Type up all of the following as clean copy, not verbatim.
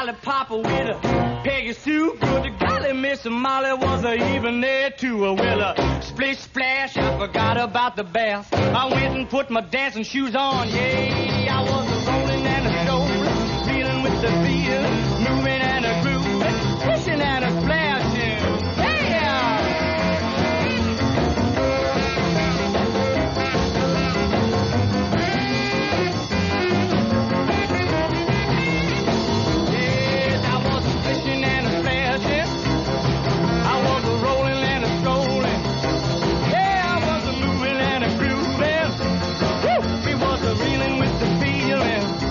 Lollipop with a Peggy Sue. Good golly, Miss Molly was even there too. Well, splish splash, I forgot about the bath. I went and put my dancing shoes on. Yeah, I was a rolling and a strolling, feeling with the feel, moving and a grooving, fishing and a splashing. Reeling with the feeling.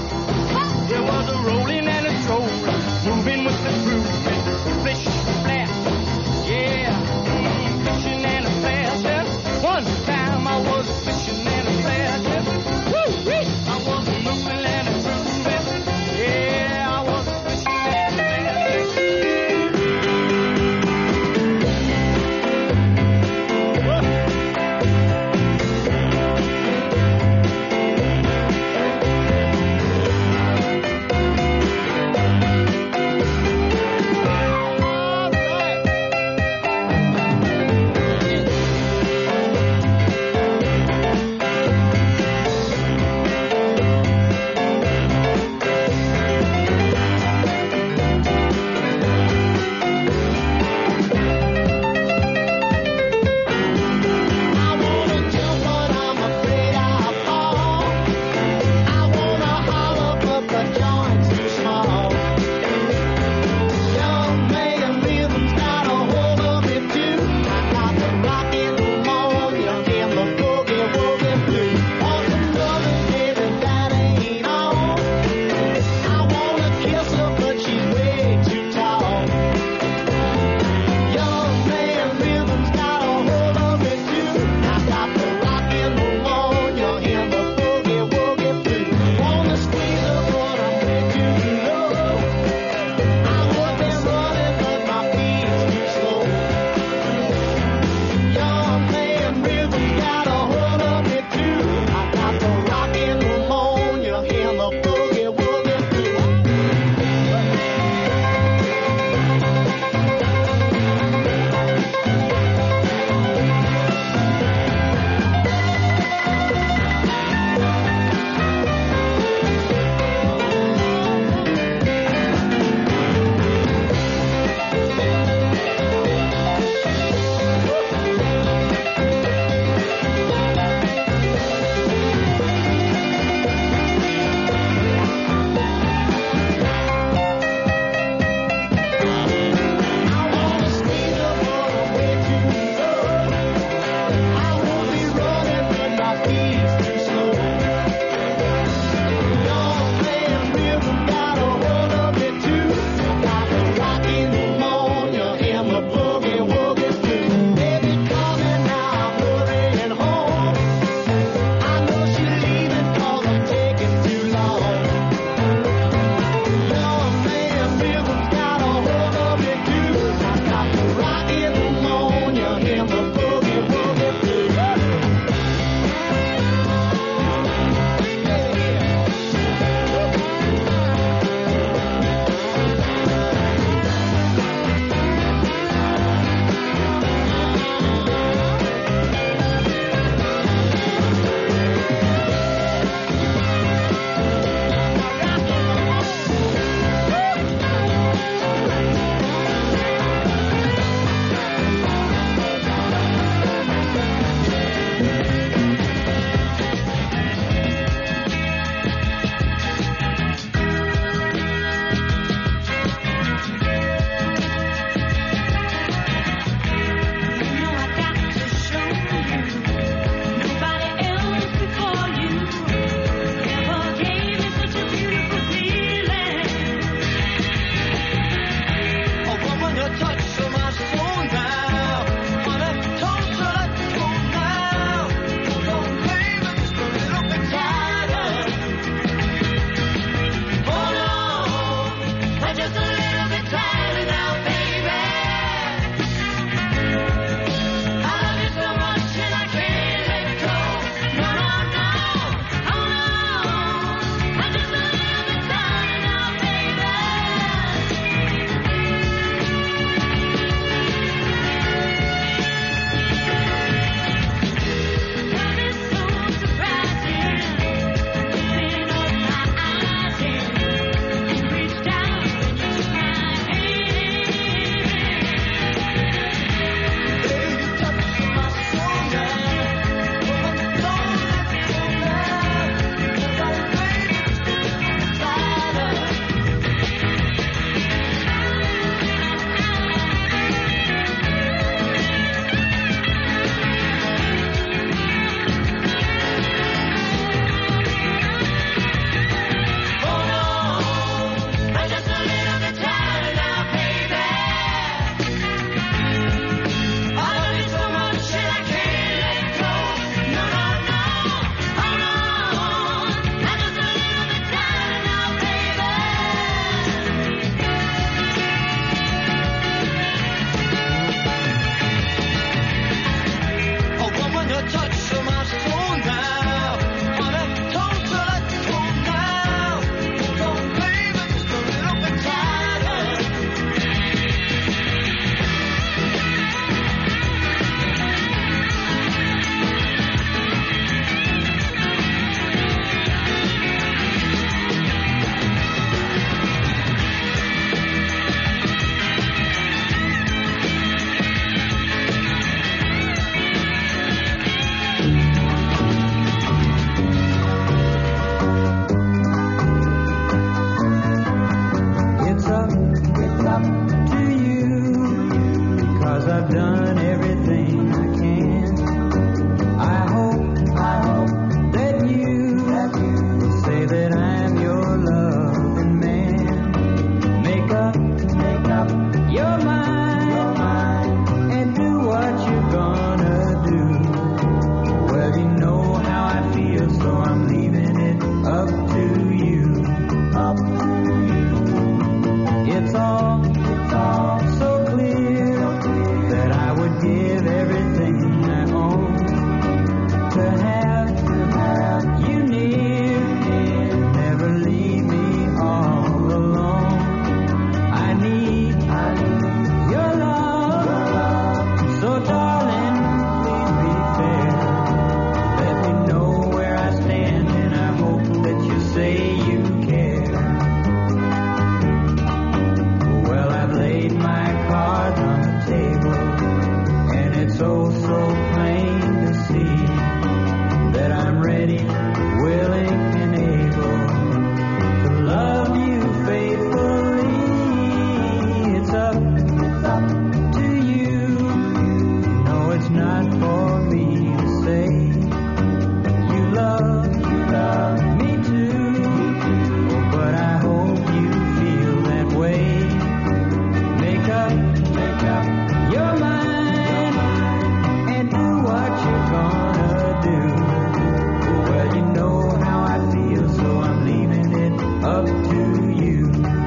up to you.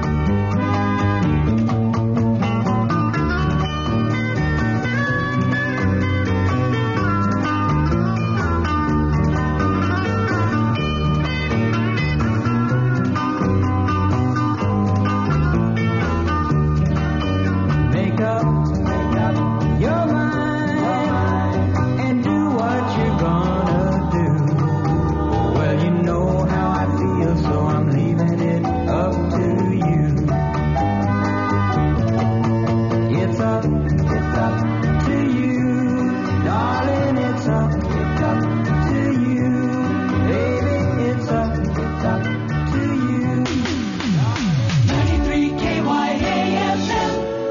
Make up your mind and do what you're gonna do. Well, you know how I feel, so I'm leaving it up to you. It's up to you, darling. It's up to you, baby. It's up to you. 93 KYAFM.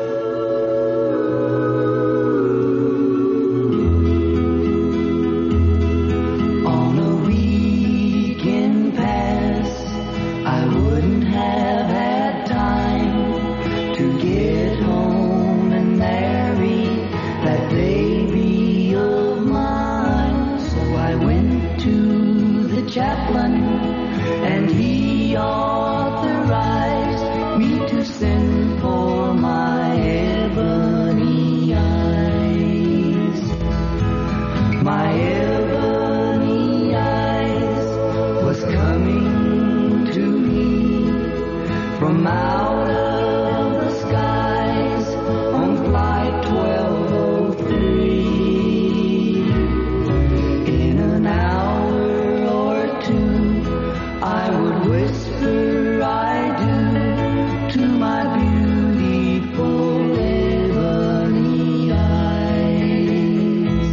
On a weekend pass, I wouldn't have had time to get home and marry that baby of mine. So I went to the chaplain and he authorized me to send for my ebony eyes. My ebony eyes was coming to me from out of the skies on flight 1203. In an hour or two, I would whisper I do to my beautiful ebony eyes.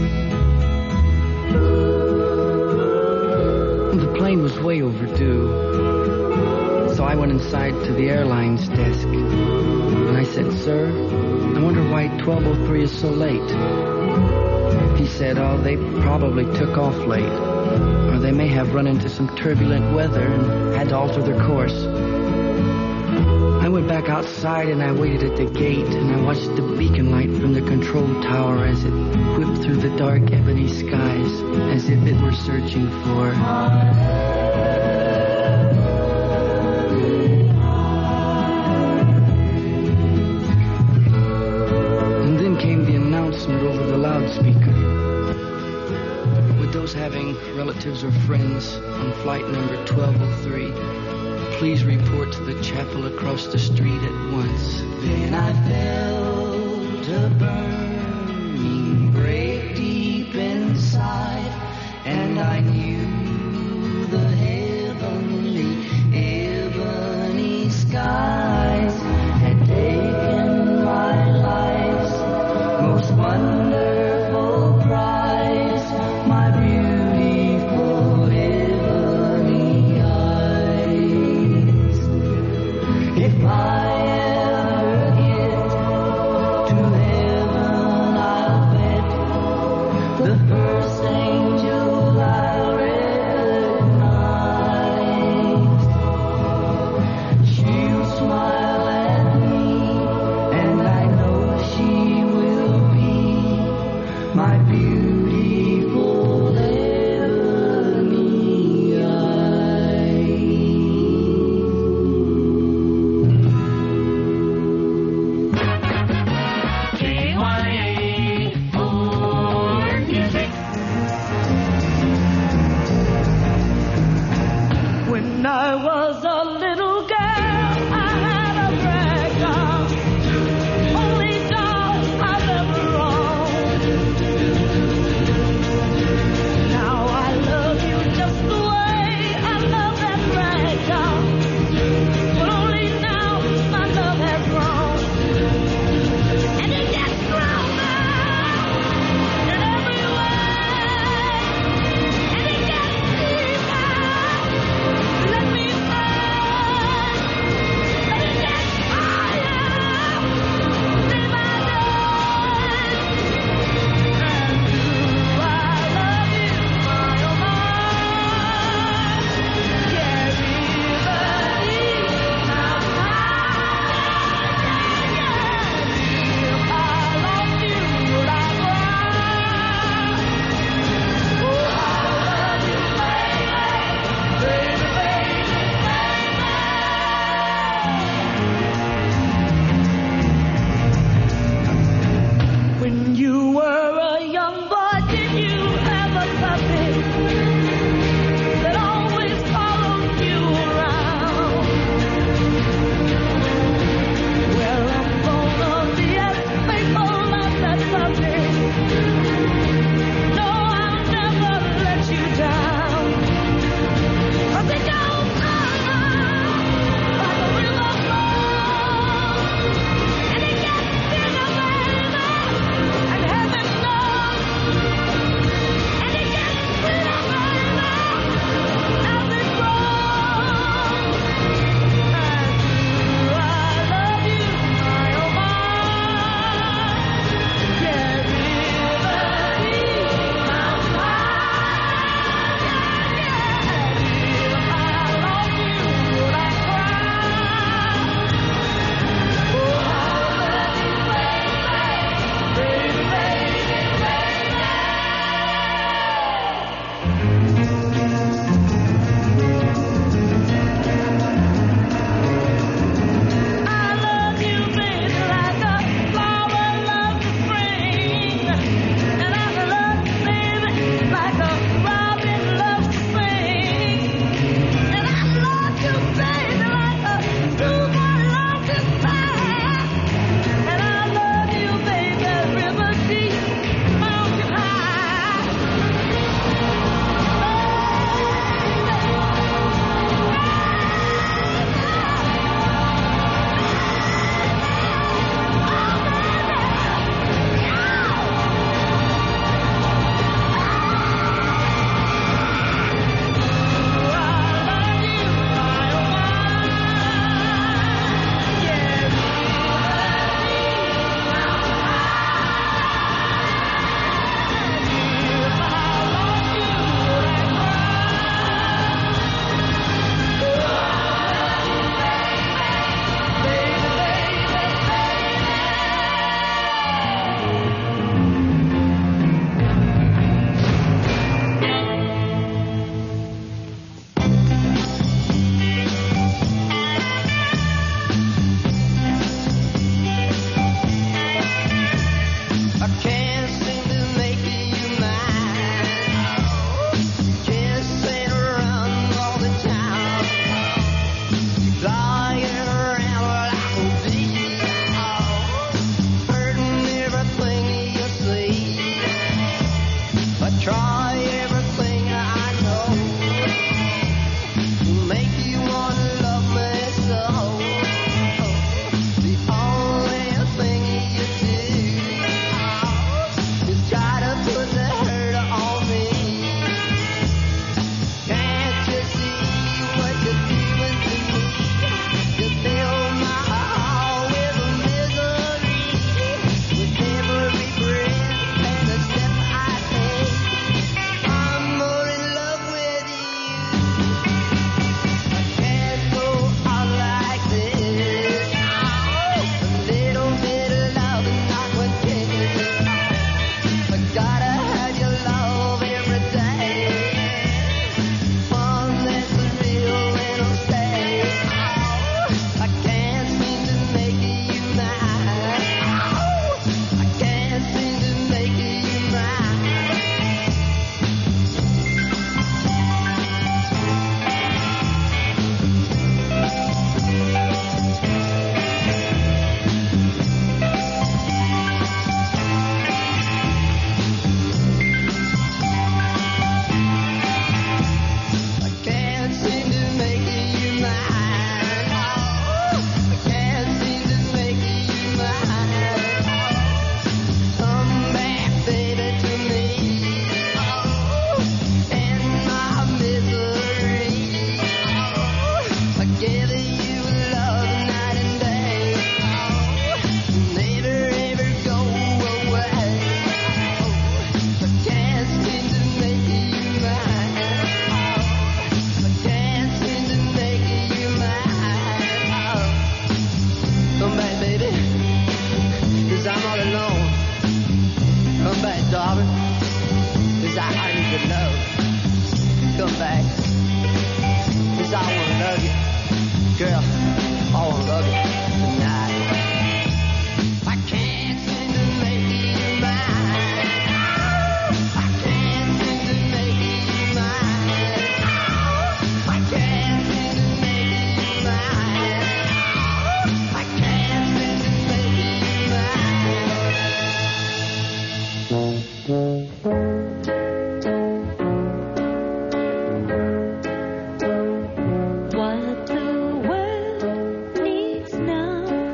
The plane was way overdue, so I went inside to the airline's desk, and I said, "Sir, I wonder why 1203 is so late." He said, "Oh, they probably took off late, or they may have run into some turbulent weather and had to alter their course." I went back outside and I waited at the gate, and I watched the beacon light from the control tower as it whipped through the dark ebony skies, as if it were searching for... And then came the announcement over the loudspeaker. With those having relatives or friends on flight number 1203, please report to the chapel across the street at once. Then I felt a burning break deep inside, and I knew the heavenly ebony skies had taken my life's most wonderful prize, my beautiful ebony eyes. If I ever get to heaven, I'll bet the first angel I'll recognize. She'll smile at me, and I know she will be my beautiful ebony eyes. flying around like a bee, hurting everything you see. But try everything I know to make you wanna love me so. The only thing you do is try to put the hurt on me. Can't you see what you're doing to me? You fill my heart with misery, with every breath and a step I take. I'm more in love with you. I can't go on like this. A little bit of love and not one kiss. I gotta have your love every day. One that's real and will stay. I can't seem to make you mine. I can't seem to make you mine. I can't seem to make you mine. I can't seem to make you mine. Come back, baby, to me. In my misery, I give you love night and day. Never ever go away. I can't seem to make you mine. I can't seem to make you mine. Come back, baby, 'cause I'm all alone. Come back, darling, 'cause I need your love. Come back, 'cause I wanna love you. Girl, I wanna love you tonight. I can't seem to make you mine. I can't seem to make you mine. I can't seem to make you mine. I can't seem to make you What the world needs now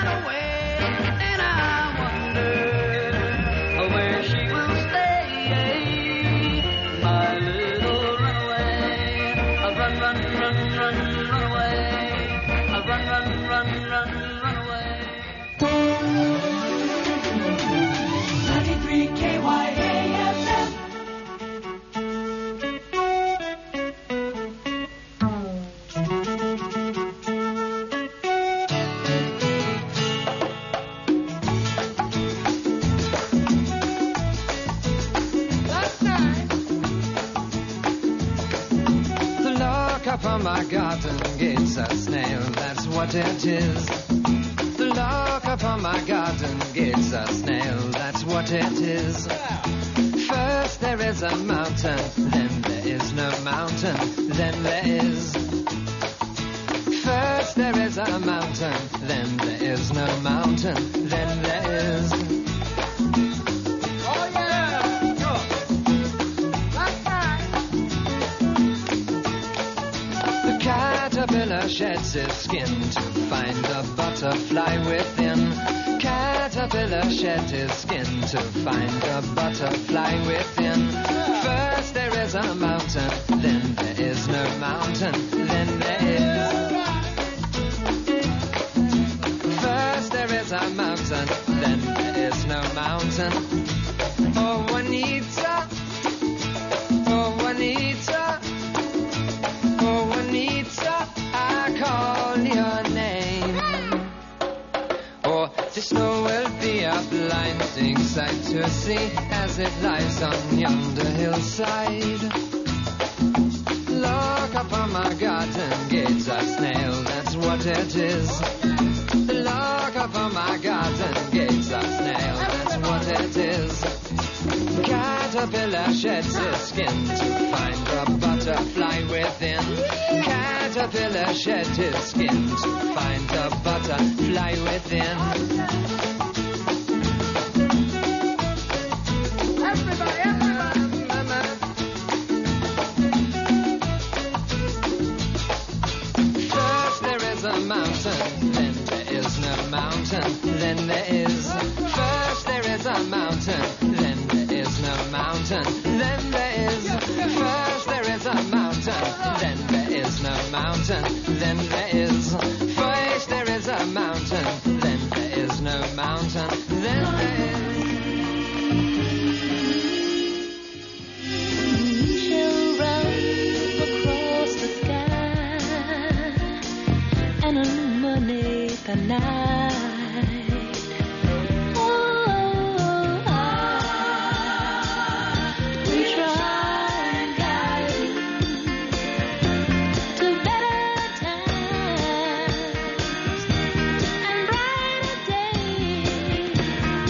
run away, and I wonder where she will stay. My little runaway, run, run, run, run, run away. Run, run, run, run, run away. 93 KYAFM. The lock upon my garden gate's a snail, that's what it is. The lock upon my garden gate's a snail, that's what it is. First there is a mountain, then there is no mountain, then there is. First there is a mountain, then there is no mountain, then there is. Oh yeah! The caterpillar sheds his skin to find a butterfly within. Caterpillar sheds his skin to find a butterfly within. First there is a mountain, then there is no mountain, then there is. First there is a mountain, then there is no mountain. Oh Juanita, oh Juanita, oh Juanita, I call your name. Oh, the snow will be a blinding sight to see as it lies on yonder hillside. Look upon my garden gates, a snail, that's what it is. Look upon my garden gates, a snail, that's what it is. Caterpillar sheds his skin to find a butterfly within. Caterpillar sheds his skin to find a butterfly within. First there is a mountain, then there is no mountain, then there is. First there is a mountain, then there is no mountain, then there is. First there is a mountain, then there is no mountain, then there is. First there is a mountain, then there is no mountain, then there is. She'll run across the sky and illuminate the night. Oh, we try and guide you to better times and brighter days.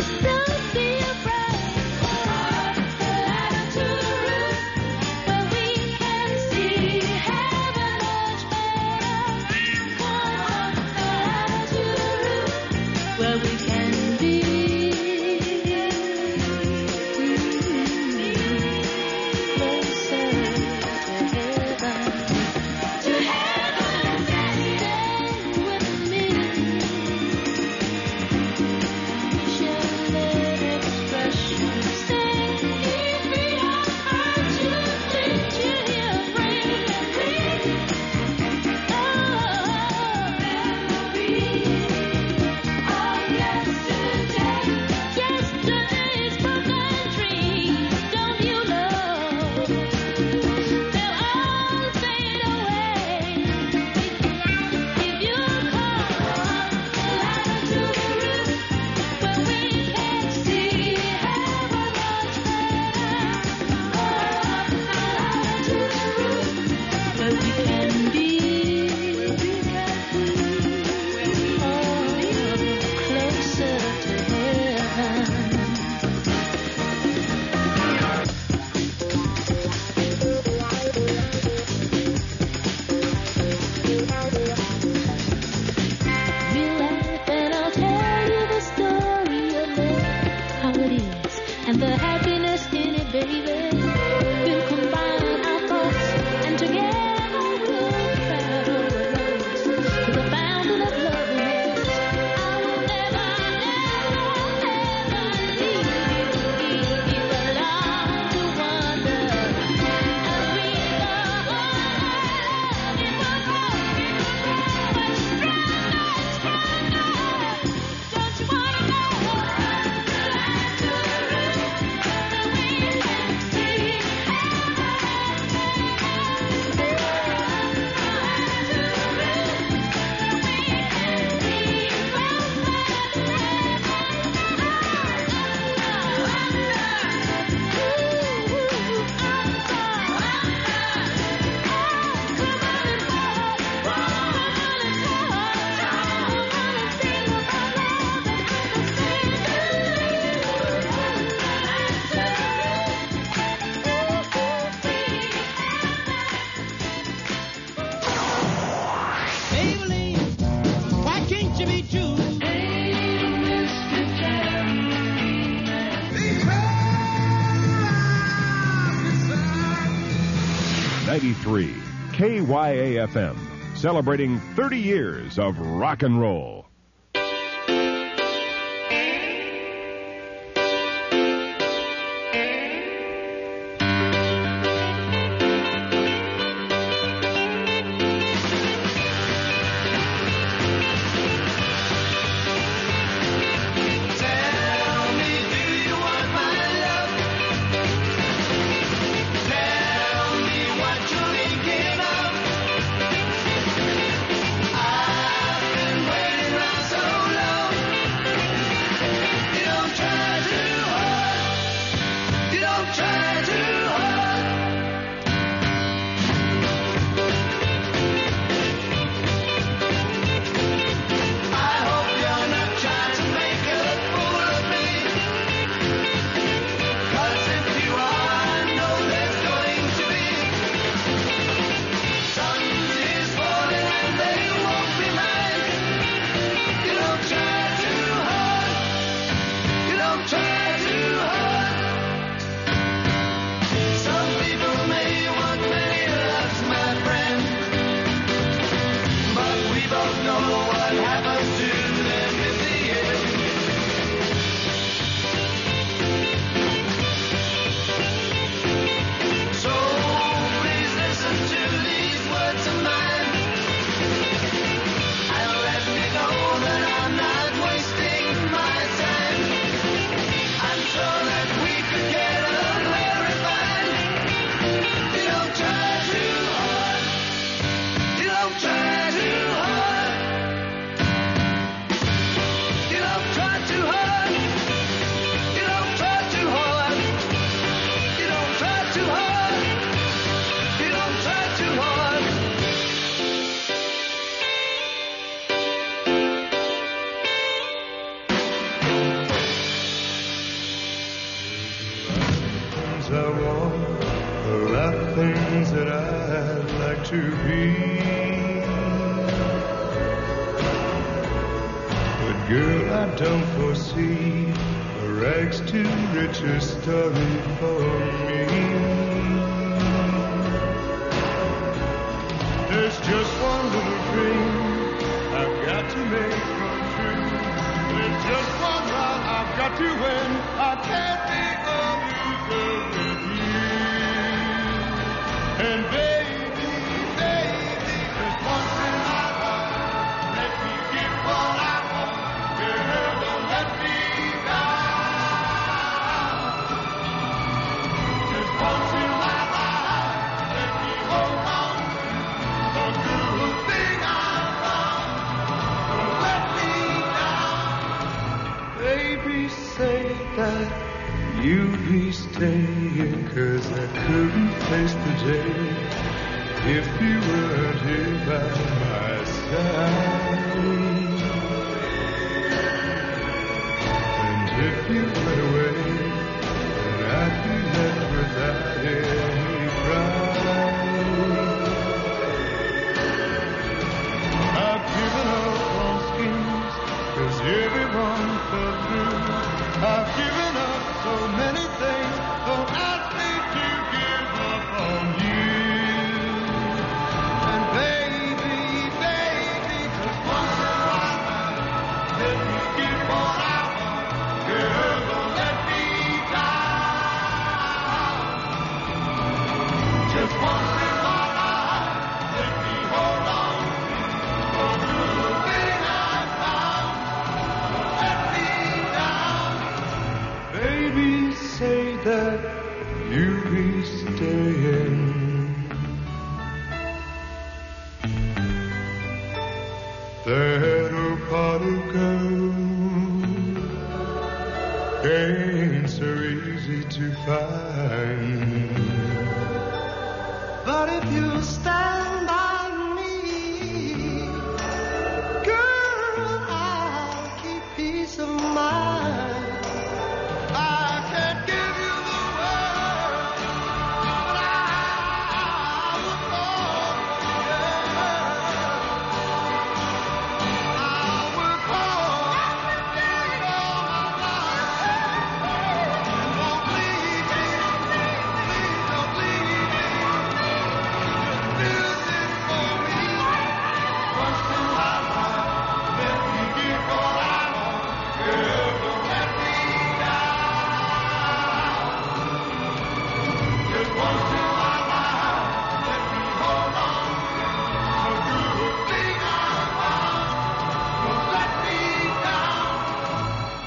1983, KYAFM, celebrating 30 years of rock and roll.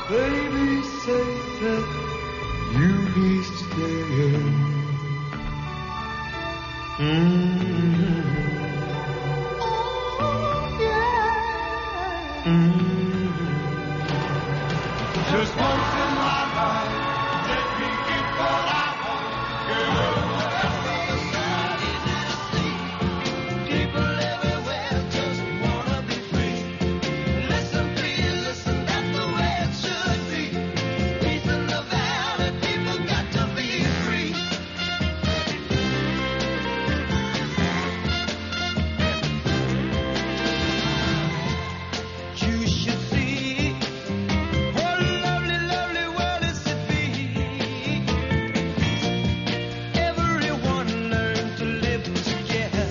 Baby, say that you'll be staying. Just once in my life, let me get what I want, girl. People everywhere just wanna be free. Listen, please, listen, that's the way it should be. Peace in the valley, people got to be free. You should see what a lovely, lovely world is to be. Everyone learn to live together.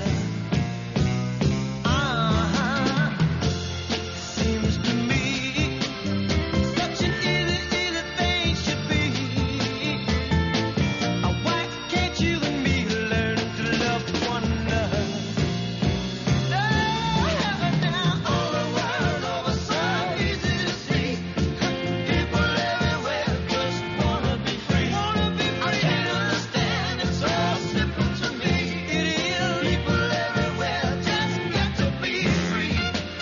Seems to me such an easy, easy thing should be. Why can't you and me learn to love one another? Now all the world over so easy to see. People everywhere just wanna be free. I can't understand, it's so simple to me. It is. People everywhere just got to be free.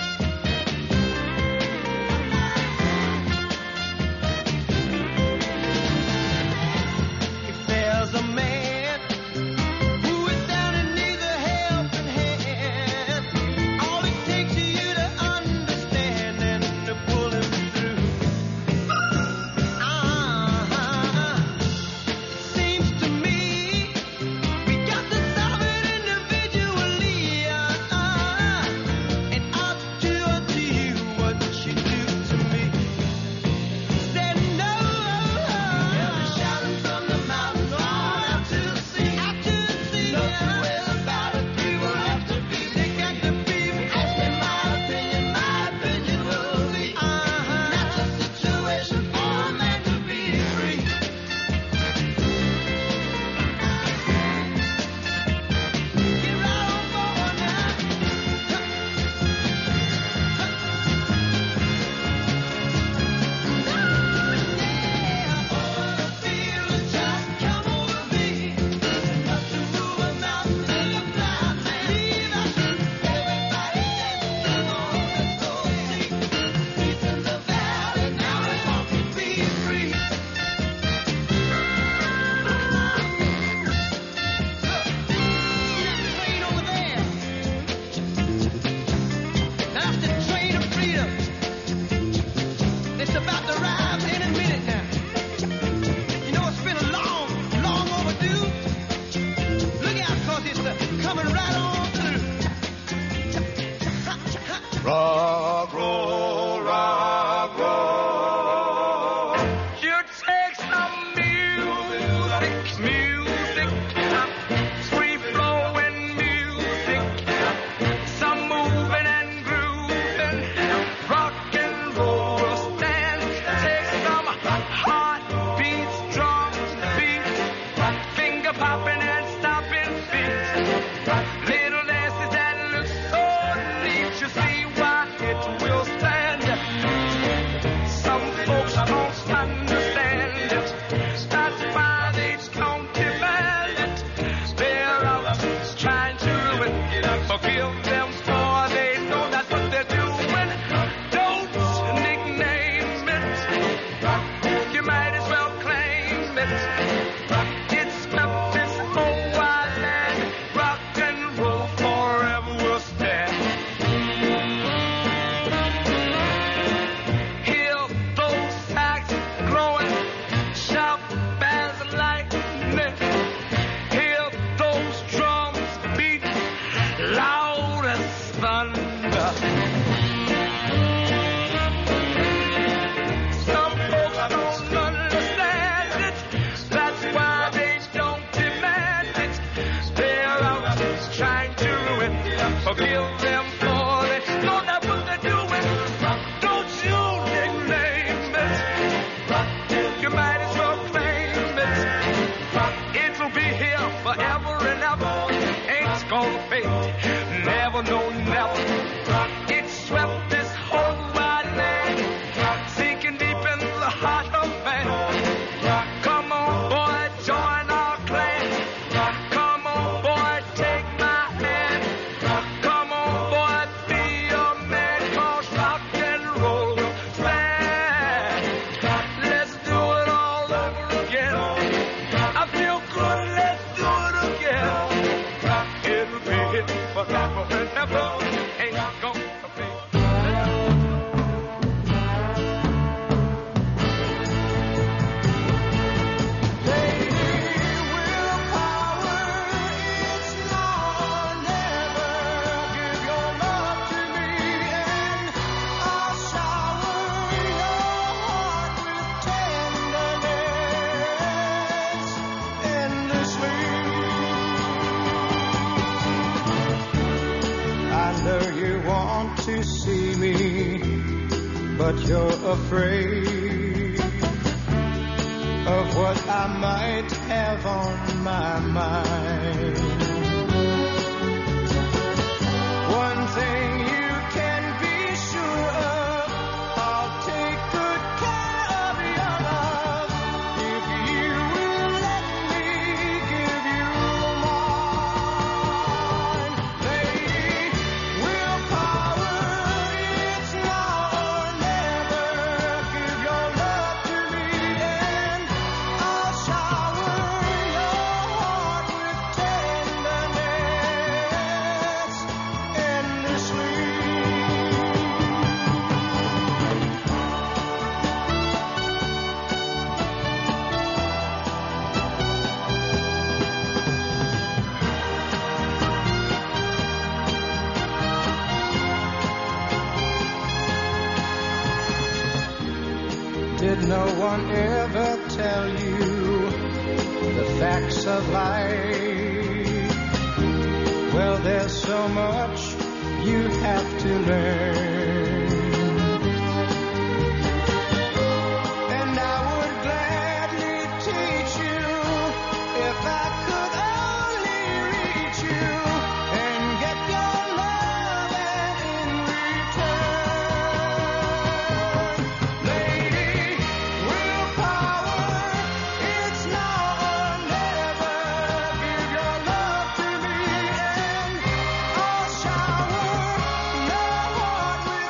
If there's a man who is down and needs a helping hand, all it takes is you to understand and to pull him through. Seems to me we got to solve it individually. And I'll do unto you what you do to me. Said no. Every shouting from the mountains on out to the sea. Nothing well about it. People have to be. They got to be. Ask me my opinion will be. That's a situation for a man to be free. Get right on forward now. That's the train of freedom. It's about to arrive any minute now. You know it's been a long, long overdue. Look out, 'cause it's coming right on through. Rock, roll, rock, roll. You take some music, free flowing music, some moving and grooving, rock and roll will stand see me, but you're afraid of what I might have on my mind. One thing you can be sure of, I'll take good care of your love if you will let me give you mine. Lady, willpower, it's now or never. Give your love to me and I'll shower your heart with tenderness endlessly. Did no one ever tell you the facts of life? Well, there's so much you have to learn. And I would gladly teach you if I could only reach you and get your love and in return. Lady, willpower, it's now or never. Give your love to me and I'll shower your heart with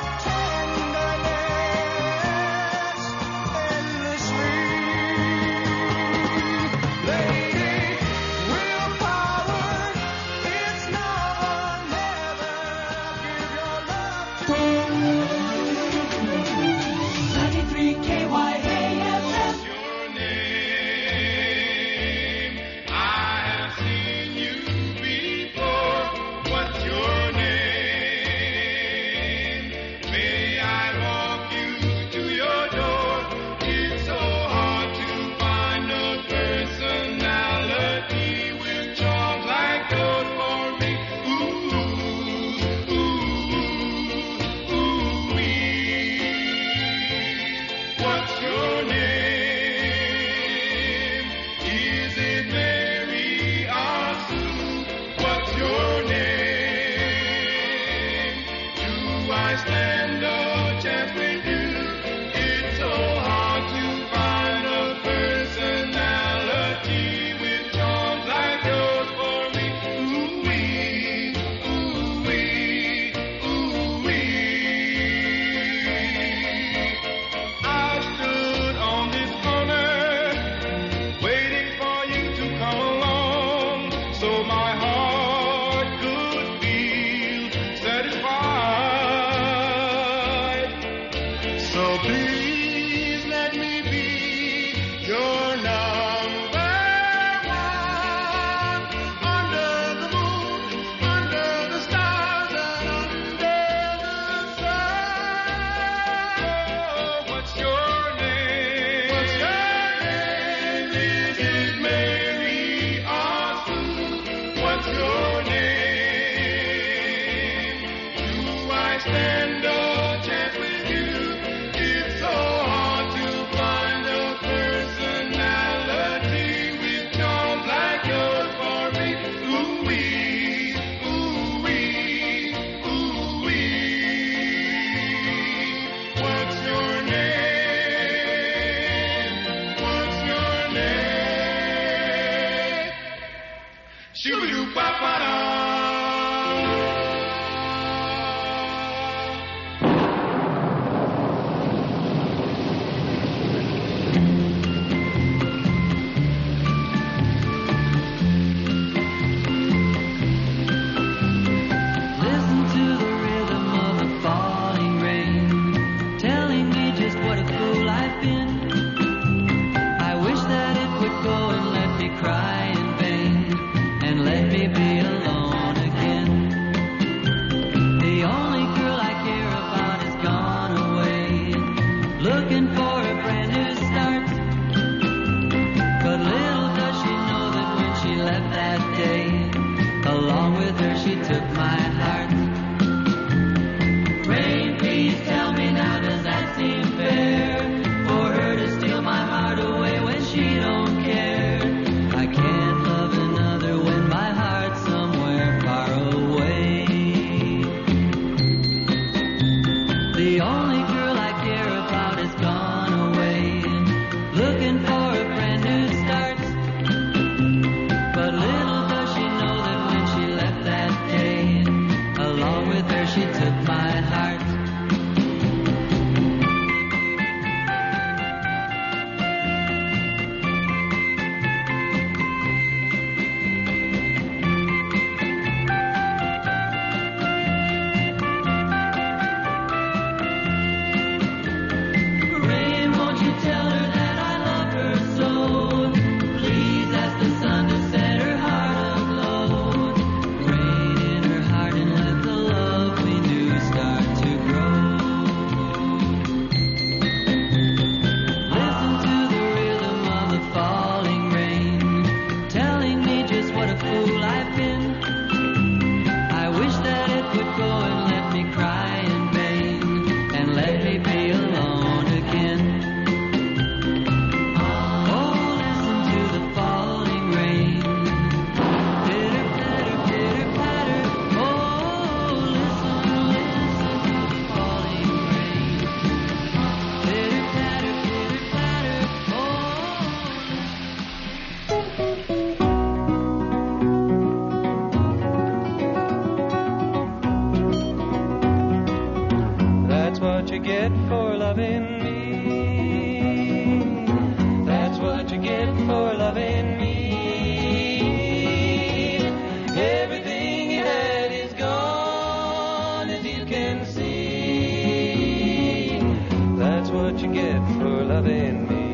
loving me.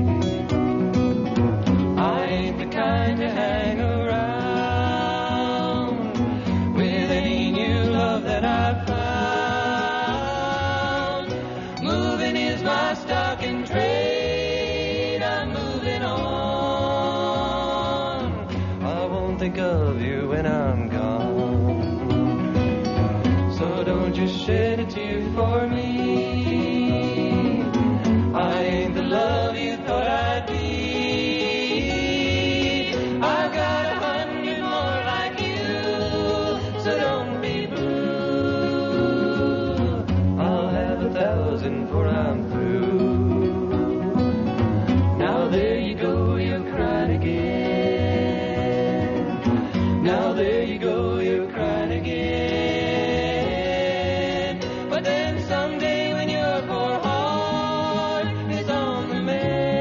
I ain't the kind to hang around with any new love that I've found. Moving is my stock in trade. I'm moving on. I won't think of you when I'm gone. So don't you shed a tear for me. I ain't the love you thought I'd be. I've got 100 more like you, so don't be blue. I'll have 1,000 before I'm through. Now there you go, you're crying again. Now there you go, you're crying again. But then someday when your poor heart is on the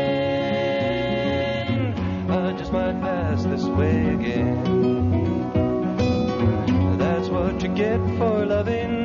mend, I just might pass this way again. That's what you get for loving